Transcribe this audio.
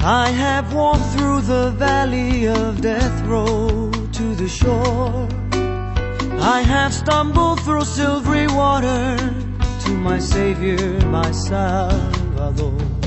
I have walked through the valley of death road to the shore. I have stumbled through silvery water to my Savior, my Salvador.